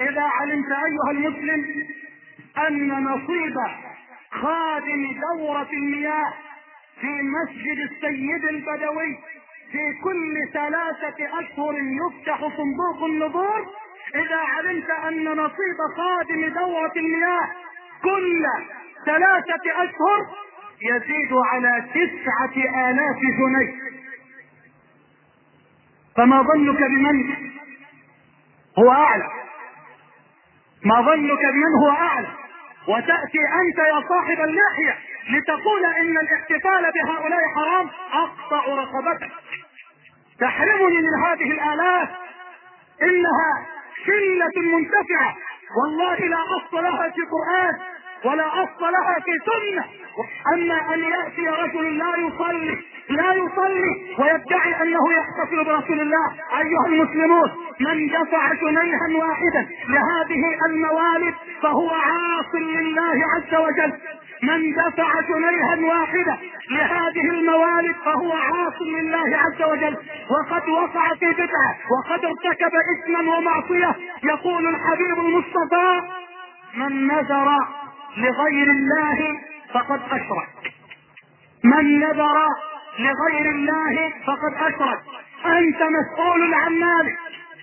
إذا علمت أيها المسلم أن نصيب خادم دورة المياه في مسجد السيد البدوي في كل 3 أشهر يفتح صندوق النذور، إذا علمت أن نصيب خادم دورة المياه كل 3 أشهر يزيد على 9,000 جنيه، فما ظنك بمن هو أعلى؟ ما ظنك بمن هو أعلى؟ وتأتي أنت يا صاحب اللحية لتقول إن الاحتفال بهؤلاء حرام. أقطع رقبتك، تحرمني من هذه الآلاف، إنها شلة منتفعة والله لا أصل لها في قرآن ولا أصل لها في سنة. أما أن يأتي رجل لا يصلي ويدعي أنه يحتفل برسول الله. أيها المسلمون، من دفع جنيها واحدا لهذه الموالد فهو عاص لله عز وجل. من دفع جنيها واحدة لهذه الموالد فهو عاص لله عز وجل، وقد وقع في بدعة وقد ارتكب إثما ومعصية. يقول الحبيب المصطفى: من نذر لغير الله فقد أشرك. من نذر لغير الله فقد أشرك. أنت مسؤول عن مالك،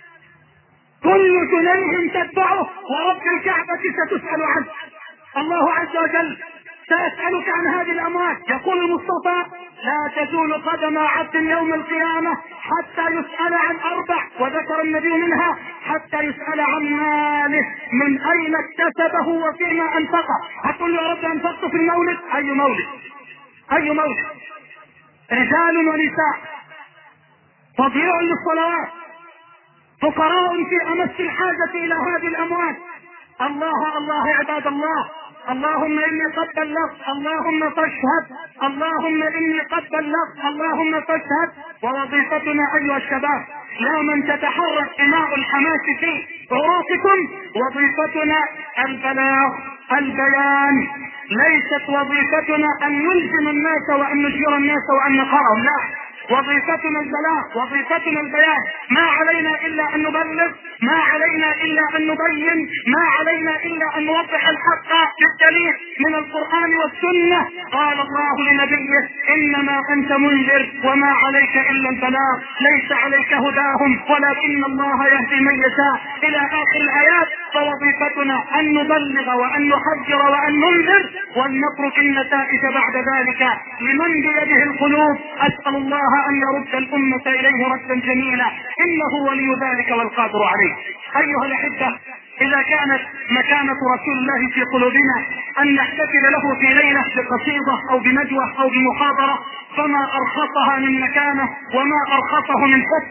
كل جنيه تتبعه ورب الكعبة ستسأل عنه. الله عز وجل سيسألك عن هذه الأموال. يقول المصطفى: لا تزول قدم عبد يوم القيامة حتى يسأل عن 4، وذكر النبي منها حتى يسأل عن ماله، من أين اكتسبه وفيما أنفقه. هتقول له: يا رب أنفقت في المولد. أي مولد؟ أي مولد؟ رجال ونساء تضييع للصلوات، فقراء في أمس الحاجة إلى هذه الأموال. الله عباد الله، اللهم إني قد بلغت، اللهم فاشهد، اللهم إني قد بلغت، اللهم فاشهد. ووظيفتنا أيها الشباب يا من تتحرك دماء الحماس في عروقكم، وظيفتنا البلاغ، البيان. ليست وظيفتنا أن نلزم الناس وأن نجير الناس وأن نقرهم، لا، وظيفتنا البلاغ، وظيفتنا البيان. ما علينا إلا أن نبلغ، ما علينا إلا أن نبين، ما علينا إلا أن نوضح الحق بالدليل من القرآن والسنة. قال الله لنبيه: إنما أنت منذر وما عليك إلا البلاغ، ليس عليك هداهم ولكن الله يهدي من يشاء، إلى آخر الآيات. فوظيفتنا أن نبلغ وأن نحذر وأن ننذر، ولنترك النتائج بعد ذلك لمن بيده القلوب. أسأل الله أن يرد الأمة إليه ردا جميلا، إنه ولي ذلك والقادر عليه. أيها الأحبة، إذا كانت مكانة رسول الله في قلوبنا أن نحتفل له في ليلة بقصيدة أو بندوة أو بمحاضرة، فما أرخصها من مكانه وما أرخصه من حب.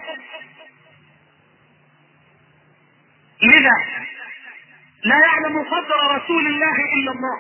لذا لا يعلم قدر رسول الله إلا الله،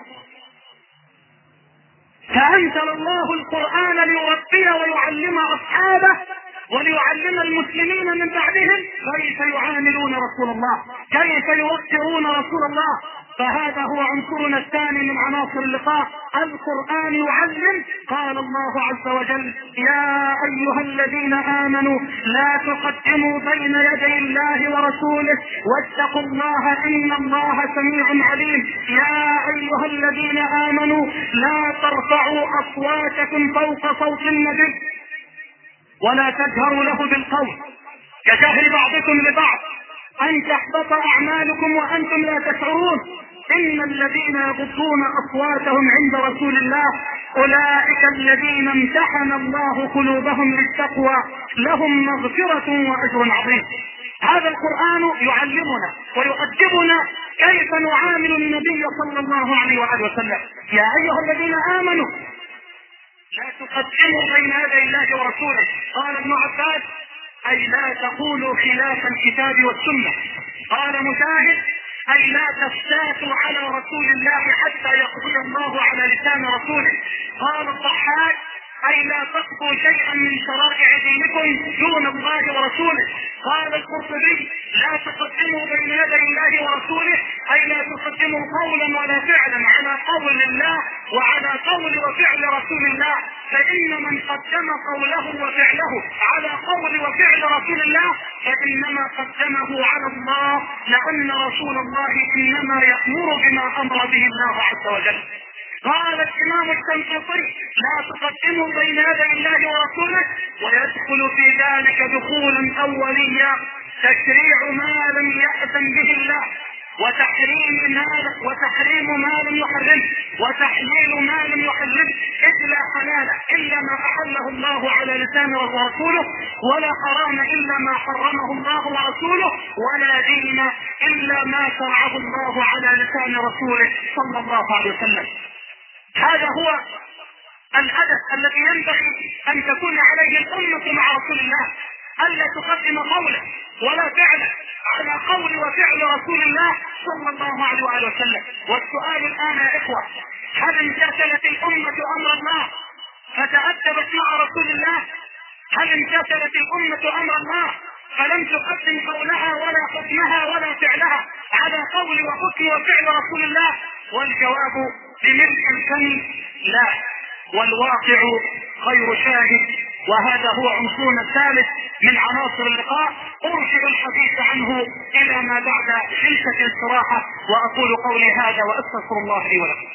فأنزل الله القرآن ليربي ويعلم أصحابه وليعلم المسلمين من بعدهم كيف يعاملون رسول الله، كيف يوقرون رسول الله. فهذا هو عنصرنا الثاني من عناصر اللقاء، القرآن يعلم. قال الله عز وجل: يا أيها الذين آمنوا لا تقدموا بين يدي الله ورسوله واتقوا الله إن الله سميع عليم. يا أيها الذين آمنوا لا ترفعوا أصواتكم فوق صوت النبي ولا تجهروا له بالقول كجهر بعضكم لبعض أن تحبط أعمالكم وأنتم لا تشعرون. إن الذين يغضون أصواتهم عند رسول الله أولئك الذين امتحن الله قلوبهم للتقوى لهم مغفرة وأجر عظيم. هذا القرآن يعلمنا ويؤدبنا كيف نعامل النبي صلى الله عليه وآله وسلم. يا أيها الذين آمنوا لا تقدموا بين يدي الله ورسوله. قال ابن عباس: أي لا تقولوا خلاف الكتاب والسنة. قال مجاهد: أي لا تفتاتوا على رسول الله حتى يقضي الله على لسان رسوله. قال الضحاك: اي لا تقضوا شيئا من شرائع دينكم دون الله ورسوله. قال القرطبي لا تقدموا بين يدي الله ورسوله، اي لا تقدموا قولا ولا فعلا على قول الله وعلى قول وفعل رسول الله، فان من قدم قوله وفعله على قول وفعل رسول الله فانما قدمه على الله، لان رسول الله انما يأمر بما امر به الله عز وجل. قال الامام الشنقيطي لا تقدموا بين يدي الله ورسوله، ويدخل في ذلك دخولا اوليا تشريع ما لم يأذن به الله، وتحريم ما لم يحرمه، وتحليل ما لم يحرمه، إذ لا حلال الا ما احله الله على لسان ورسوله، ولا حرام الا ما حرمه الله ورسوله، ولا دين الا ما شرعه الله على لسان رسوله صلى الله عليه وسلم. هذا هو الهدف الذي ينبغي ان تكون عليه الامة مع رسول الله، الا تقدم قوله ولا فعله على قول وفعل رسول الله صلى الله عليه وآله وسلم. والسؤال الان يا اخوة، هل امتثلت الامة امر الله فتأدبت مع رسول الله؟ هل امتثلت الامة امر الله فلم تقدم قولها ولا حكمها ولا فعلها على قول وحكم وفعل رسول الله؟ والجواب بملء الفم لا، والواقع خير شاهد. وهذا هو عنصرنا الثالث من عناصر اللقاء، ارشد الحديث عنه الى ما بعد جلسة الاستراحة، واقول قولي هذا واستغفر الله لي ولكم.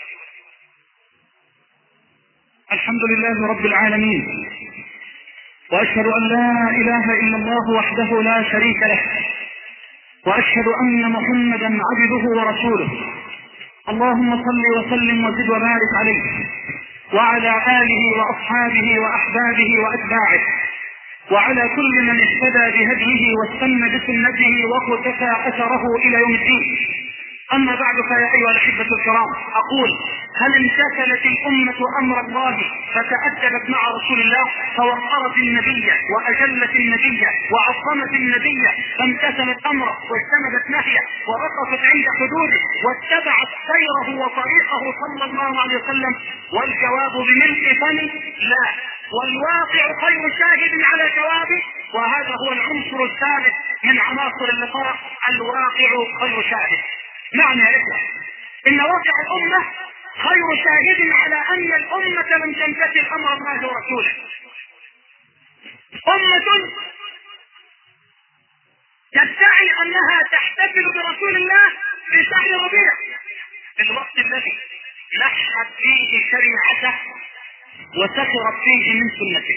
الحمد لله رب العالمين، واشهد ان لا اله الا الله وحده لا شريك له، واشهد ان محمدا عبده ورسوله. اللهم صل وسلم وزد وبارك عليه وعلى آله وأصحابه وأحبابه وأتباعه وعلى كل من اهتدى بهديه واستنى بسنته وقتفى أثره إلى يوم الدين. أما بعد، فيا أيها الأحبة الكرام، أقول هل امتثلت الأمة أمر الله فتأدبت مع رسول الله فوقرت النبي وأجلت النبي وعظمت النبي فامتثلت أمره واجتنبت نهيه ووقفت عند حدوده واتبعت سيره وطريقه صلى الله عليه وسلم؟ والجواب بملء فم لا، والواقع خير شاهد على جوابه. وهذا هو العنصر الثالث من عناصر اللقاء، الواقع خير شاهد. معنى يا إخوة إن واقع الأمة خير شاهد على أن الأمة لم تمتثل أمر الله ورسوله. أمة تدعي أنها تحتفل برسول الله في شهر ربيع، في الوقت الذي نحت فيه شريعته وسخرت فيه من سنته.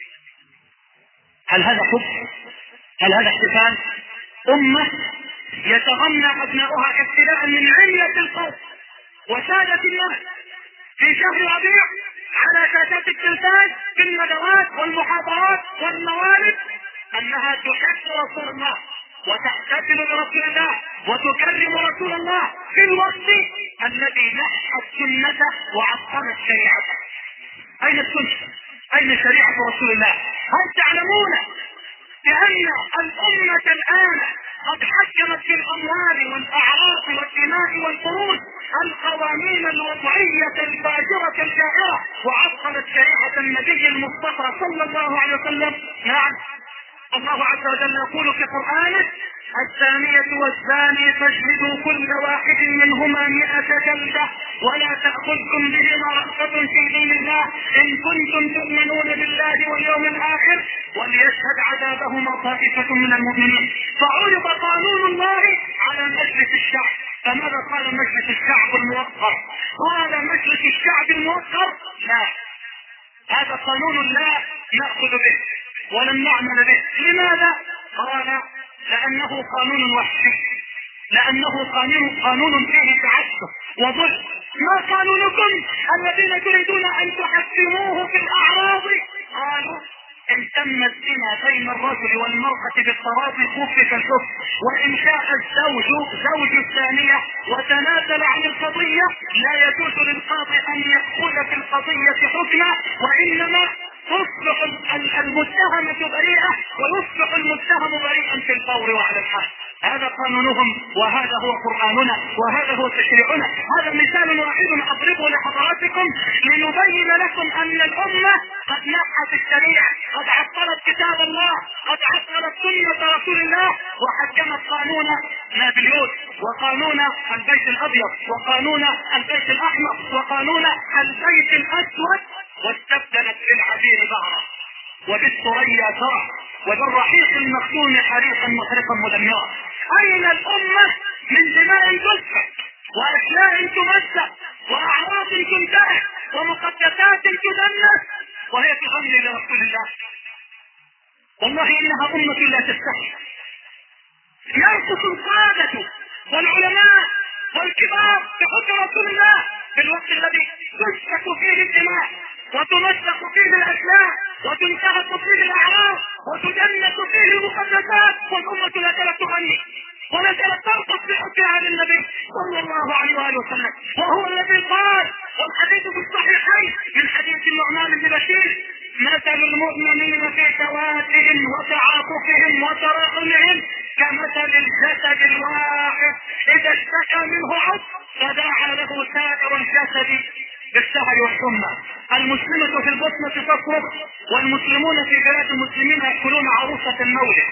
هل هذا حب؟ هل هذا احتفال؟ أمة يتغنى أبناؤها ابتداء من علية القوم وسادة الناس في شهر ربيع على شاشات التلفاز في الندوات والمحاضرات والموالد أنها تحب رسول الله وتحتفل برسول الله وتكرم رسول الله في الوقت الذي نحت سنته وعطلت شريعته. أين السنة؟ أين شريعة رسول الله؟ هل تعلمون بأن الأمة الآن قد حكمت في الأموال والأعراض والدماء والفروج القوانين الوضعية الفاجرة الجائرة وعطلت شريعة النبي المصطفى صلى الله عليه وسلم؟ نعم، الله عز وجل يقول في قرآنه: الزانية والزاني فاجلدوا كل واحد منهما 100 جلدة ولا تأخذكم بهما رأفة في دين الله إن كنتم تؤمنون بالله واليوم الآخر وليشهد عذابهما طائفة من المؤمنين. فعرض قانون الله على مجلس الشعب، فماذا قال مجلس الشعب الموقر؟ قال مجلس الشعب الموقر: لا، هذا قانون لا نأخذ به ولن نعمل به. لماذا؟ قال: لأنه قانون وحشي، لأنه قانون فيه تعسف وظلم. ما قانونكم الذين تريدون أن تحكموه في الأعراض؟ قالوا: إن تم الزنا بين الرجل والمرأة بالتراضي خفف الكفر، وإن شاء زوج الثانية وتنازل عن القضية لا يجوز للقاضي أن يأخذ في القضية حكما، وإنما تصبح المتهمة بريئة ويصبح المتهم بريئا في الفور وعلى الحال. هذا قانونهم، وهذا هو قرآننا، وهذا هو تشريعنا. هذا مثال واحد اضربه لحضراتكم لنبين لكم ان الامة قد نحت الشريعة، قد عطلت كتاب الله، قد عطلت سنة رسول الله، وحكمت قانون نابليون، وقانون البيت الابيض، وقانون البيت الاحمر، وقانون البيت الاسود، واستبدلت بالعبير بهرة، وبالثريا ثرى، وبالرحيق المختوم حريقا محرقا مدمرا. اين الامة من دماء تسفك، واشلاء تمزق، واعراض تنتهك، ومقدسات تدنس، وهي تغني لرسول الله؟ والله انها امة لا تستحي. يرقص القادة والعلماء والكبار بحكم رسول الله في الوقت الذي تسفك فيه الدماء، وتمزق فيه الاشلاء، وتنتهك فيه الاعراض، وتدنس فيه المقدسات، والامة لا زالت تغني ولا زالت ترقص بحبها للنبي صلى الله عليه واله وسلم. وهو الذي قال، والحديث في الصحيحين من حديث النعمان بن بشير: مثل المؤمنين في توادهم وتعاطفهم وتراحمهم كمثل الجسد الواحد اذا اشتكى منه عضو فداعى له سائر الجسد بالسهر والحمى. المسلمة في البطنة تصرخ، والمسلمون في بلاد المسلمين يأكلون عروسة المولد.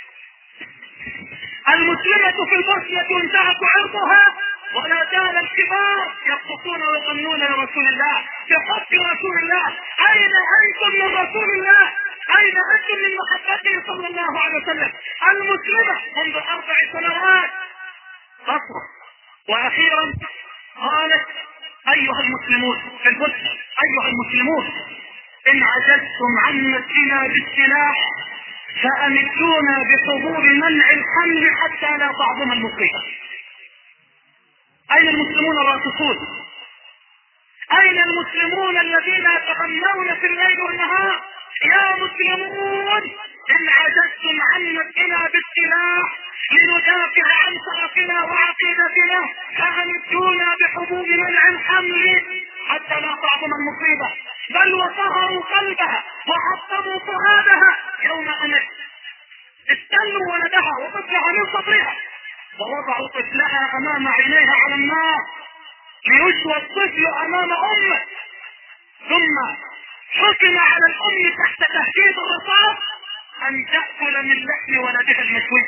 المسلمة في البوسنة ينتهك عرضها، ولا زال الكبار يرقصون ويغنون لرسول الله بحب رسول الله. اين انتم من رسول الله؟ اين انتم من محبته صلى الله عليه وسلم؟ المسلمة منذ 4 سنوات تصرخ، واخيرا قالت: ايها المسلمون في البوسنة، ايها المسلمون، ان عجزتم عن نفسنا بالسلاح فامدونا بحبوب منع الحمل حتى لا تعظم المصيبة. اين المسلمون الراقصون؟ اين المسلمون الذين يتغنون في الليل والنهار؟ يا مسلمون، ان عجزتم عن نفسنا بالسلاح لندافع عن شرفنا وعقيدتنا فامدونا بحبوب منع الحمل حتى لا تعظم المصيبة. بل وطهروا قلبها وحطموا فؤادها يوم امس استنوا ولدها وطفلها من صدرها، ووضعوا طفلها امام عينيها على النار ليشوى الطفل امام امه، ثم حكم على الام تحت تهديد الرصاص ان تأكل من لحم ولدها المشوي،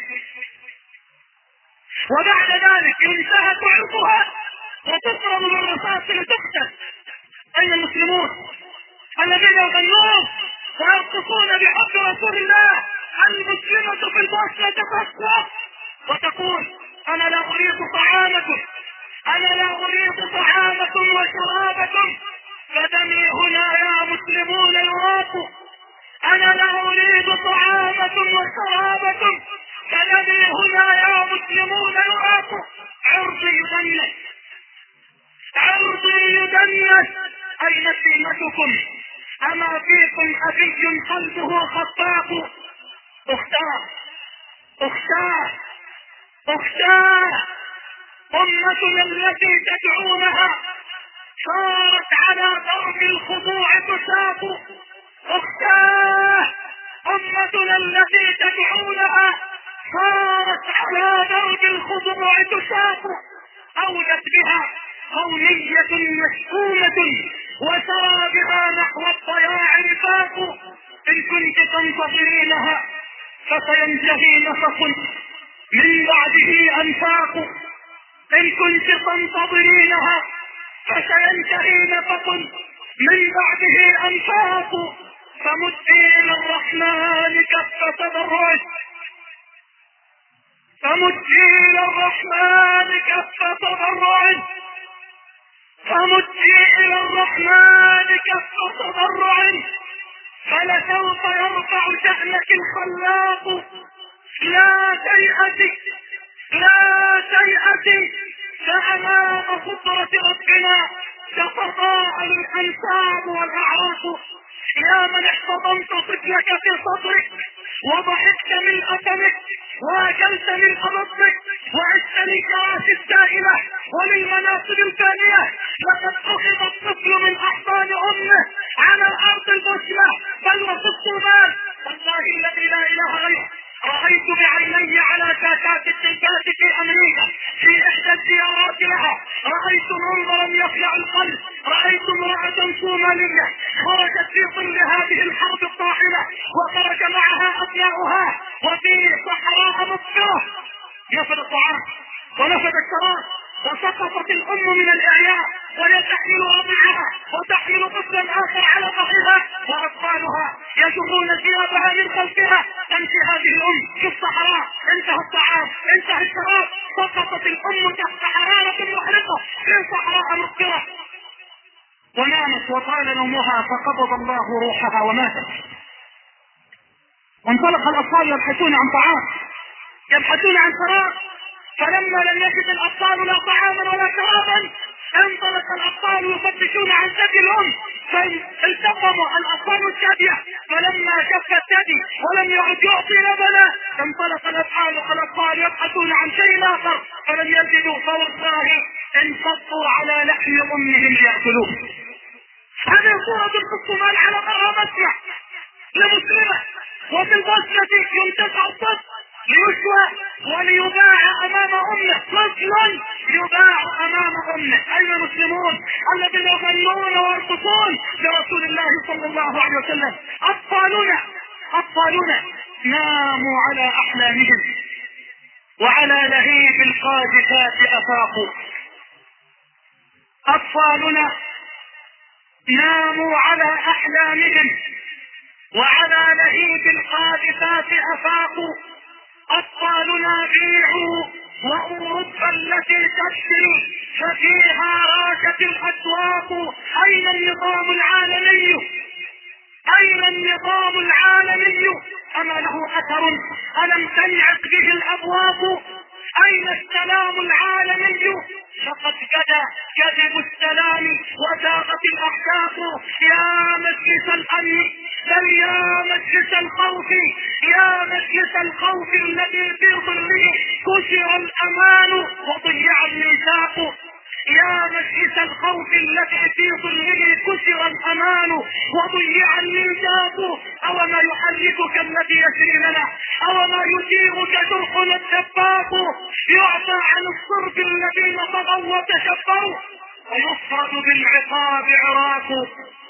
وبعد ذلك ينتهك عرضها وتضرب بالرصاص لتقتل. اين المسلمون الذين يغنون ويرقصون بحب رسول الله؟ المسلمة في البوسنة تصرخ وتقول: انا لا اريد طعامكم، انا لا اريد طعامكم وشرابكم، فدمي هنا يا مسلمون يراق. انا لا اريد طعامكم وشرابكم، فدمي هنا يا مسلمون يراق. عرضي يدنس، عرضي يدنس. اين سيمتكم؟ اما فيكم ابي قلبه خطاق؟ اختاه اختاه اختاه، امتنا التي تدعونها صارت على درب الخضوع تساق. اختاه، امتنا التي تدعونها صارت على درب الخضوع تساق. اولت بها قومية مشؤومة وسرى بها نحو الضياع رفاق. ان كنت تنتظرينها فسينتهي نفق من بعده انفاق. ان كنت تنتظرينها فسينتهي نفق من بعده انفاق. فمدي الى الرحمن كف تضرعك، فمدي الى الرحمن كف تضرعك، فمدي الى الرحمن كف تضرعك، فلسوف يرفع شأنك الخلاق. لا تيأسي، لا تيأسي، فأمام قدرة ربنا تتضاءل الأنساب والأعراق. يا من احتضنت طفلك في صدرك وضحكت من أثمك واكلت من بطنك وعشت للكراسي الدائمة وللمناصب الفانية، لقد اخذ الطفل من احضان امه على ارض البوسنة بل وفي الصومال. والله الذي لا اله غيره رأيت بعيني على شاشات التلفزيون رأيت منظرا يخلع القلب. رأيت امرأة صومالية خرجت في ظل هذه الحرب الطاحنة وخرج معها أبناؤها وفي صحراء مصفرة، نفد الطعام ونفد الشراب وسقطت الأم من الإعياء وهي تحمل رضيعها وتحمل طفلا آخر على ظهرها وأطفالها يجرون ثيابها من خلفها. تمشي هذه الأم في الصحراء، انتهى الطعام انتهى الشراب، سقطت الأم تحت حرارة محرقة في صحراء مصفرة ونامت وطال نومها فقبض الله روحها وماتت. وانطلق الأطفال يبحثون عن طعام يبحثون عن شراب، فلما لم يجد الأطفال لا طعاما ولا شرابا انطلق الأطفال يفتشون عن ثدي الأم فالتقموا الأطفال الثدية، فلما شف الثدي ولم يعد يعطي لبنا انطلق الأطفال يبحثون عن شيء آخر فلم يجدوا، فوالله انفضوا على لحم أمهم ليأكلوه. هذه صورة في الصومال على مرة مسمع لمسلمة، وفي البوسنة ينتزع الطفل ليشوى وليباع امام امه، طفل يباع امام امه. اين المسلمون الذين يغنون ويرقصون لرسول الله صلى الله عليه وسلم؟ اطفالنا ناموا على احلامهم وعلى لهيب القاذفات افاقوا. اطفالنا ناموا على احلامهم وعلى لهيب القاذفات افاقوا. اطفالنا بيعوا واوروبا التي تشتري ففيها راكت الاسواق. اين النظام العالمي؟ اين النظام العالمي؟ اما له اثر؟ الم تنعق به الابواب؟ اين السلام العالمي؟ لقد بدا كذب السلام وزاغت الاحداث. يا مجلس الامن بل يا مجلس الخوف، يا مجلس الخوف الذي في ظله كسر الامان وضيع الميثاق. يا مجلس الخوف الذي في ظله كسر الامان وضيع الميثاق. او ما يحركك الذي يسري لنا، او ما يثيرك جرحنا الدباق. يعفى عن الصرف الذين طغوا وتشبروا ويفرد بالعقاب عراق.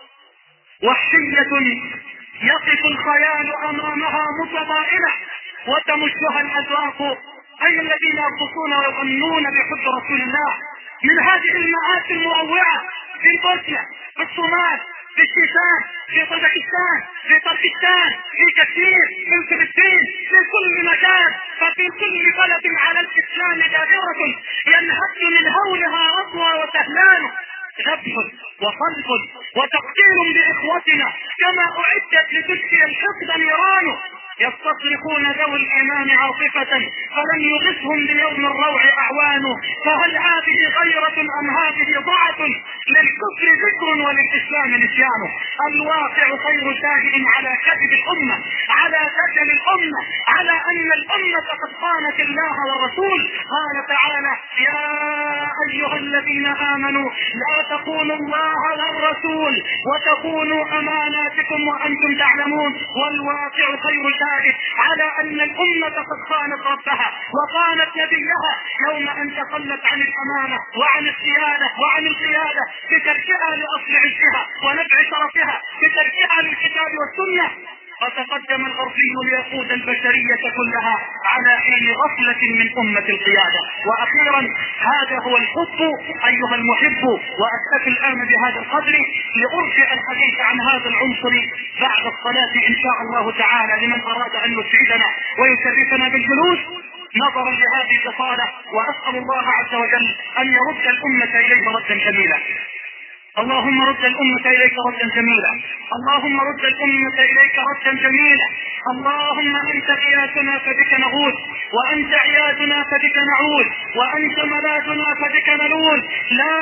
وحشية يقف الخيال امامها متضائلة وتمشها الاذواق. اي الذين يرقصون ويغنون بحب رسول الله من هذه المآسي المروعة في بوسنيا، في الصومال، في الشيشان، في طاجكستان، في طركستان، في كثير، في فلسطين، في كل مكان. ففي كل بلد على الاسلام دائرة ينهد من هولها رضوى وسهلان، ذبح وصلب وتقتيل لاخوتنا كما اعدت لتشفي الحقد نيران. يستصرخون ذوي الايمان عاطفة فلم يغثهم ليوم الروع اعوان. فهل هذه غيرة ام هذه ضعف؟ للكفر ذكر وللاسلام نسيان. الواقع خير شاهد على كذب الامة، على فشل الامة، على ان الامة قد خانت الله والرسول. قال تعالى: يا ايها الذين امنوا لا تخونوا الله والرسول وتخونوا اماناتكم وانتم تعلمون. والواقع خير شاهد على ان الامة قد خانت ربها وخانت نبيها يوم ان تخلت عن الامانة وعن السيادة وعن القيادة بتركها لاصل عزها ونبع شرفها، بتركها للكتاب والسنة. وتقدم الغربي ليقود البشرية كلها على حين غفلة من أمة القيادة. وأخيرا هذا هو الحب أيها المحب. وأكتفي الآن بهذا القدر لأرجع الحديث عن هذا العنصر بعد الصلاة إن شاء الله تعالى لمن أراد أن يسعدنا ويشرفنا بالجلوس نظرا لهذه الإطالة. وأسأل الله عز وجل أن يرد الأمة إليه ردا جميلا. اللهم رد الأمة إليك ردا جميلا، اللهم رد الأمة إليك ردا جميلا. اللهم أنت غياثنا فبك نغوث، وأنت عياذنا فبك نعوذ، وأنت ملاذنا فبك نلوذ. لا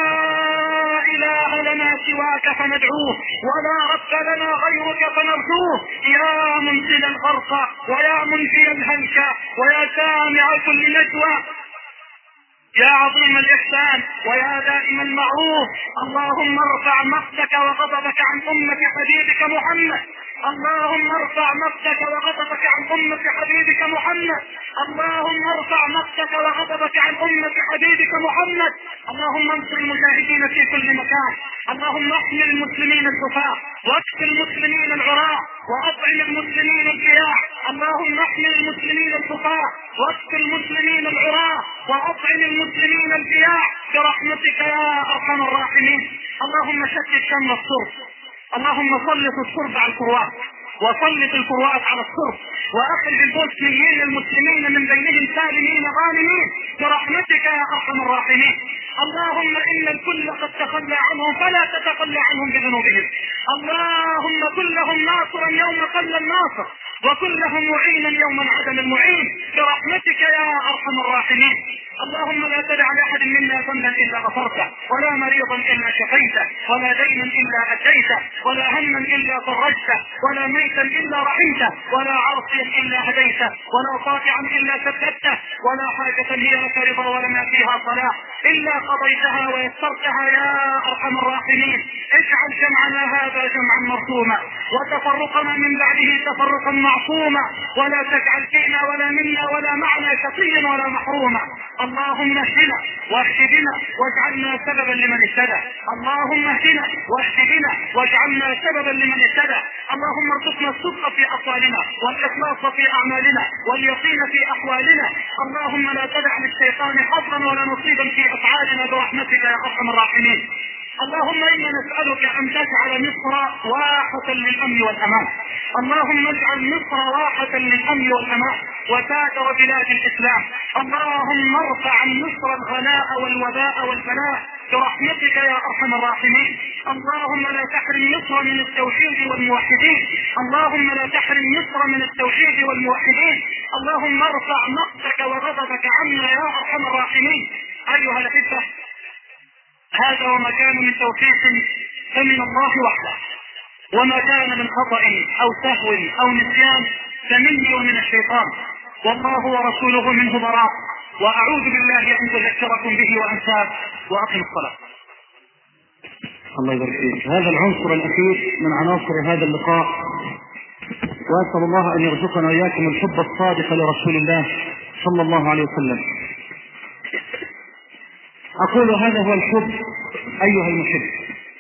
إله لنا سواك فندعوه، ولا رب لنا غيرك فنرجوه. يا منزل الغرق ويا منزل الهلك ويا سامع كل نجوى، يا عظيم الإحسان ويا دائم المعروف. اللهم ارفع مقتك وغضبك عن أمة حبيبك محمد اللهم ارفع مقتك وغضبك عن أمة حبيبك محمد. اللهم ارفع مقتك وغضبك عن أمة حبيبك محمد. اللهم انصر المجاهدين في كل مكان. اللهم احمي المسلمين الكفار، واكف المسلمين العراة، واطعم المسلمين الجياع. اللهم احمي المسلمين الكفار، واكف المسلمين العراة، واطعم المسلمين الجياع برحمتك يا ارحم الراحمين. اللهم شتت شمل الصرف. اللهم سلط الصرف على الكروات، وسلط الكروات على الصرف، واخرج البوسنيين المسلمين من بينهم سالمين غانمين برحمتك يا ارحم الراحمين. اللهم ان الكل قد تخلى عنهم فلا تتخلى عنهم بذنوبهم. اللهم كن لهم ناصرا يوم قل الناصر، وكن لهم معينا يوم عدم المعين برحمتك يا ارحم الراحمين. اللهم لا تدع لاحد منا ذنبا الا غفرته، ولا مريضا الا شفيته، ولا دينا الا اديته، ولا هما الا فرجته، ولا ميتا الا رحمته، ولا عاصيا الا هديته، ولا طائعا الا ثبته، ولا حاجة هي لك رضا ولنا فيها صلاح الا قضيتها ويسرتها يا ارحم الراحمين. اجعل جمعنا هذا جمعا مرحوما، وتفرقنا من بعده تفرقا معصوما، ولا تجعل فينا ولا منا ولا معنا شقيا ولا محروما. اللهم اهدنا واهد بنا واجعلنا سببا لمن اهتدى. اللهم اهدنا واهد بنا واجعلنا سببا لمن اهتدى. اللهم ارزقنا الصدق في اقوالنا، والاخلاص في اعمالنا، واليقين في احوالنا. اللهم لا تدع للشيطان حظا ولا نصيبا في افعالنا برحمتك يا ارحم الراحمين. اللهم انا نسألك ان تجعل مصر واحة للامن والامان. اللهم اجعل مصر واحة للامن والامان وسائر بلاد الاسلام. اللهم ارفع عن مصر الغلاء والوباء والبلاء برحمتك يا ارحم الراحمين. اللهم لا تحرم مصر من التوحيد والموحدين. اللهم لا تحرم مصر من التوحيد والموحدين. اللهم ارفع مقتك وغضبك عنا يا ارحم الراحمين. ايها الاحبة، هذا وما كان من توفيق فمن الله وحده، وما كان من خطأ او سهو او نسيان فمني ومن الشيطان، والله ورسوله منه براء. واعوذ بالله ان اذكركم به وانساه. واقم الصلاة. الله يبارك فيك. هذا العنصر الاخير من عناصر هذا اللقاء، واسال الله ان يرزقنا واياكم الحب الصادق لرسول الله صلى الله عليه وسلم. اقول هذا هو الحب ايها المحب.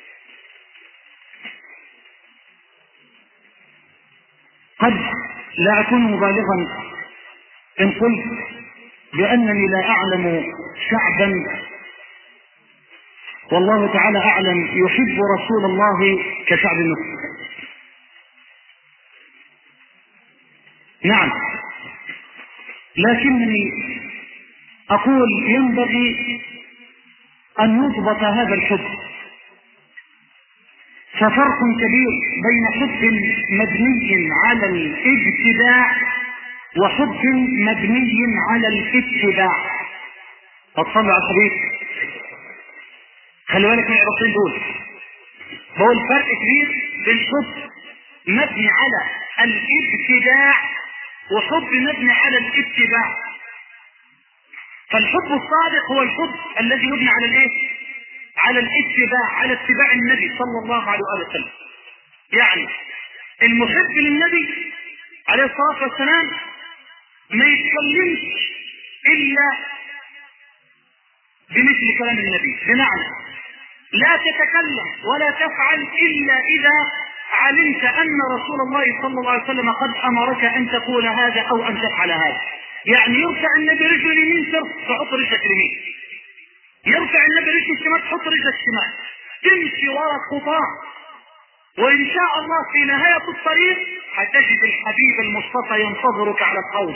قد لا اكون مبالغا ان قلت بانني لا اعلم شعبا والله تعالى اعلم يحب رسول الله كشعب مصر. نعم، لكنني اقول ينبغي ان يضبط هذا الحب، ففرق كبير بين حب مبني على الابتداع وحب مبني على الاتباع. اتصلوا على الحبيب، خلي بالك من العبارتين دول. هو الفرق كبير بين حب مبني على الابتداع وحب مبني على الاتباع. فالحب الصادق هو الحب الذي يبني على الايه؟ على الاتباع، على اتباع النبي صلى الله عليه وسلم. يعني المحب للنبي عليه الصلاة والسلام ما يتكلمش الا بمثل كلام النبي، بمعنى لا تتكلم ولا تفعل الا اذا علمت ان رسول الله صلى الله عليه وسلم قد امرك ان تقول هذا او ان تفعل هذا. يعني يرفع النبي رجل اليمين تحط رجلك اليمين، يرفع النبي رجل الشمال تحط رجلك الشمال، تمشي وراء خطاه، وان شاء الله في نهاية الطريق هتجد الحبيب المصطفى ينتظرك على القوم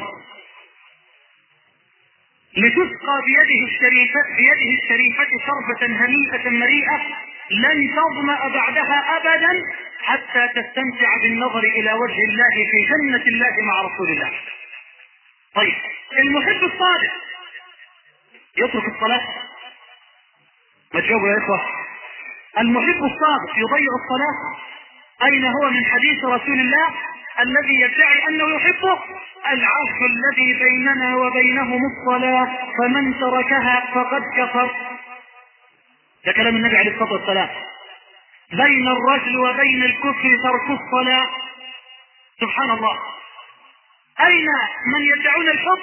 لتسقى بيده الشريفة شربة هنيئة مريئة لن تظمأ بعدها ابدا حتى تستمتع بالنظر الى وجه الله في جنة الله مع رسول الله. طيب، المحب الصادق يترك الصلاة؟ ما تجاوبوا يا اخوة. المحب الصادق يضيع الصلاة؟ اين هو من حديث رسول الله الذي يدعي انه يحبه؟ العهد الذي بيننا وبينهم الصلاة فمن تركها فقد كفر. ده كلام النبي عليه الصلاة والسلام. بين الرجل وبين الكفر ترك الصلاة، سبحان الله. أين من يدعون الحب؟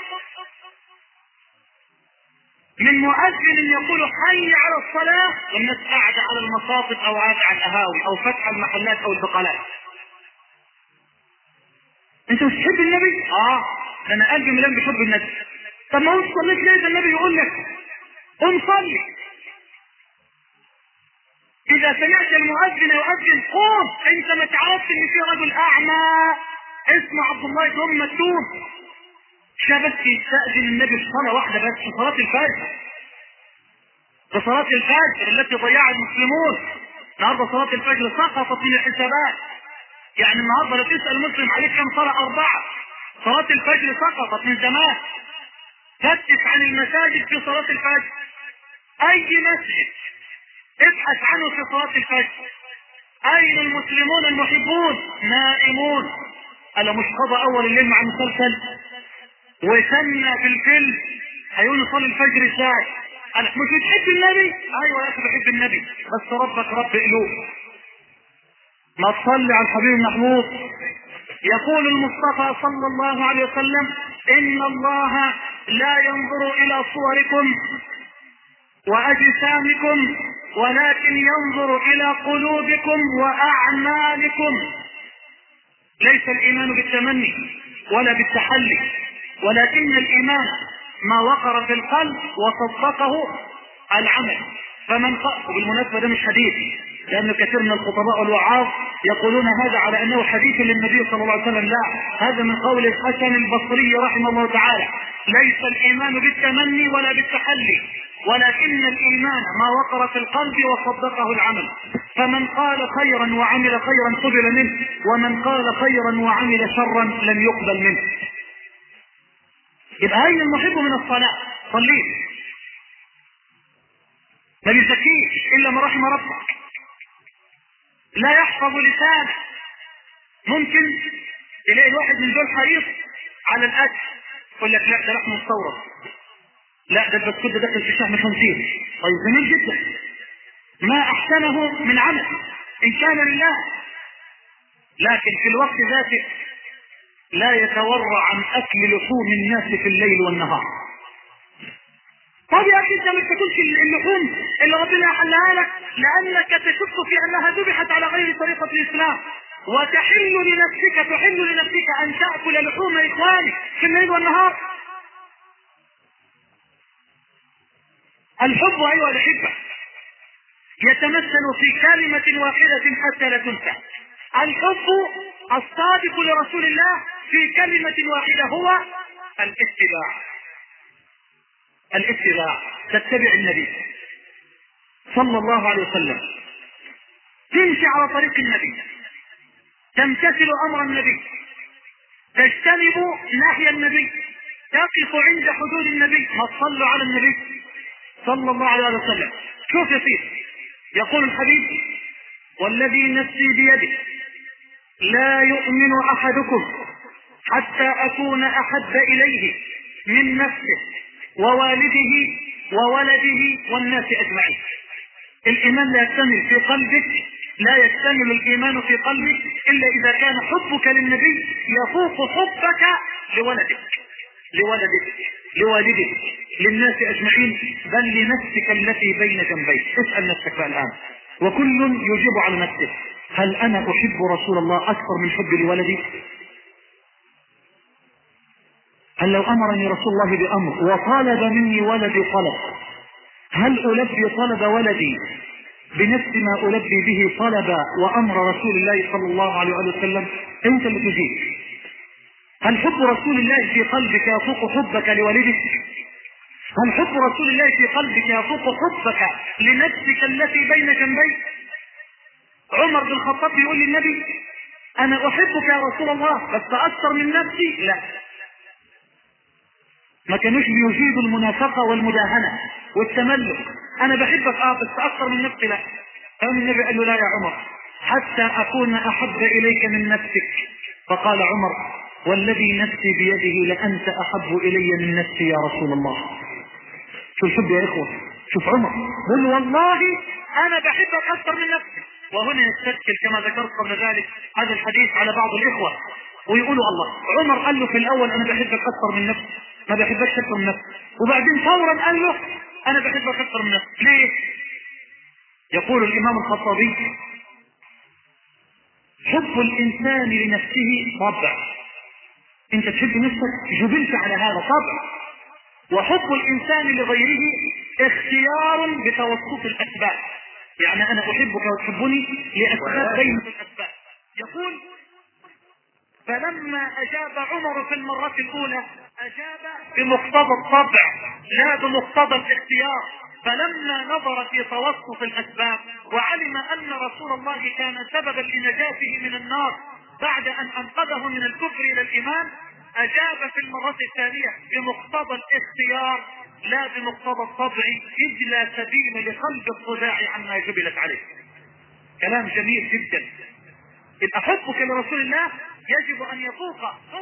من مؤذن يقول حي على الصلاة والناس قاعدة على المصاطب أو قاعدة على القهاوي أو فتح المحلات أو البقالات. أنت مش تحب النبي؟ ده أنا قلبي مليان بحب النبي. طب ما قمت صليت ليه؟ ده النبي يقول لك قم صلي. إذا سمعت المؤذن يؤذن قوم. أنت ما تعرفش إن في رجل أعمى اسمه عبد الله بن أم مكتوم شبك يستأذن النبي في صلاة واحدة بس، في صلاة الفجر. في صلاة الفجر التي ضيعها المسلمون. النهارده صلاة الفجر سقطت من الحسابات. يعني النهارده لو تسأل مسلم عليك كم صلاة؟ 4. صلاة الفجر سقطت من زمان. فتش عن المساجد في صلاة الفجر. أي مسجد ابحث عنه في صلاة الفجر. أين المسلمون المحبون؟ نائمون. ألا مش قضى أول الليل مع المسلسل وسمى في الفيلم هيقول صلي الفجر ازاي؟ أنا مش بتحب النبي؟ أيوة يا أخي بحب النبي، بس ربك رب قلوب. ما تصلي على الحبيب المحبوب. يقول المصطفى صلى الله عليه وسلم إن الله لا ينظر إلى صوركم وأجسامكم ولكن ينظر إلى قلوبكم وأعمالكم. ليس الإيمان بالتمني ولا بالتحلي، ولكن الإيمان ما وقر في القلب وصدقه العمل. فمن بالمناسبة ده مش حديث، لأن كثير من الخطباء والوعاظ يقولون هذا على أنه حديث للنبي صلى الله عليه وسلم. لا، هذا من قول الحسن البصري رحمه الله تعالى. ليس الإيمان بالتمني ولا بالتحلي، ولكن الإيمان ما وقر في القلب وصدقه العمل. فمن قال خيرا وعمل خيرا قبل منه، ومن قال خيرا وعمل شرا لم يقبل منه. يبقى أين المحب من الصلاة؟ صليه. ما بيزكيش إلا ما رحم ربك. لا يحفظ لسانه. ممكن تلاقي الواحد من دول حريص على الأكل، يقول لك لا ده لحم مستورد، لا ده البسكوت ده داخل في شحم 50. طيب جميل جدا، ما أحسنه من عمل إن كان لله، لكن في الوقت ذاته لا يتورع عن أكل لحوم الناس في الليل والنهار. طب يا أخي أنت ما تاكلش اللحوم اللي ربنا أحلها لك لأنك تشك في أنها ذبحت على غير طريقة الإسلام، وتحل لنفسك أن تأكل لحوم إخوانك في الليل والنهار. الحب أيها الأحبة يتمثل في كلمة واحدة حتى لا تنسى. الحب الصادق لرسول الله في كلمة واحدة هو الاتباع. تتبع النبي صلى الله عليه وسلم، تمشي على طريق النبي، تمتثل أمر النبي، تجتنب نهي النبي، تقف عند حدود النبي. ما تصلوا على النبي صلى الله عليه وسلم. شوف يا سيدي، يقول الحبيب والذي نفسي بيده لا يؤمن أحدكم حتى أكون أحب إليه من نفسه ووالده وولده والناس أجمعين. الإيمان لا يكتمل في قلبك، لا يكتمل الإيمان في قلبك إلا إذا كان حبك للنبي يفوق حبك لوالدك للناس أجمعين، بل لنفسك التي بين جنبيك. اسأل نفسك بقى الآن، وكل يجيب على نفسه، هل أنا أحب رسول الله أكثر من حبي لولدي؟ هل لو أمرني رسول الله بأمر وطالب مني ولدي طلب، هل ألبي طلب ولدي بنفس ما ألبي به طلب وأمر رسول الله صلى الله عليه وسلم؟ أنت اللي تجيب. هل حب رسول الله في قلبك يفوق حبك لوالدك؟ هل حب رسول الله في قلبك يفوق حبك لنفسك التي بين جنبيك؟ عمر بن الخطاب يقول للنبي أنا أحبك يا رسول الله بس أكثر من نفسي. لا، ما كانوش بيجيبوا المنافقة والمداهنة والتملك. أنا بحبك بس أكثر من نفسي. لا، قام النبي قال له لا يا عمر حتى أكون أحب إليك من نفسك. فقال عمر والذي نفسي بيده لأنت أحب إلي من نفسي يا رسول الله. شو الحب يا إخوة؟ شوف عمر قل والله أنا بحبك أكثر من نفسي. وهنا يستشكل كما ذكرت قبل ذلك هذا الحديث على بعض الإخوة ويقولوا الله. عمر قال له في الاول انا بحبك اكثر من نفسي، ما بحبكش اكثر من نفسي، وبعدين فورا قال له انا بحبك اكثر من نفسي. ليه؟ يقول الامام الخطابي حب الانسان لنفسه طبع، انت تحب نفسك جبلت على هذا طبع، وحب الانسان لغيره اختيار بتوسط الاسباب، يعني انا احبك وتحبني لاسباب بين الاسباب. يقول فلما اجاب عمر في المرة الاولى اجاب بمقتضى الطبع لا بمقتضى الاختيار، فلما نظر في توسط الاسباب وعلم ان رسول الله كان سببا لنجاته من النار بعد ان انقذه من الكفر الى الايمان، اجاب في المرة الثانية بمقتضى الاختيار لا بمقتضى الطبع، اذ لا سبيل لقلب الصداع عما جبلت عليه. كلام جميل جدا. إذ حبك لرسول الله يجب ان يفوق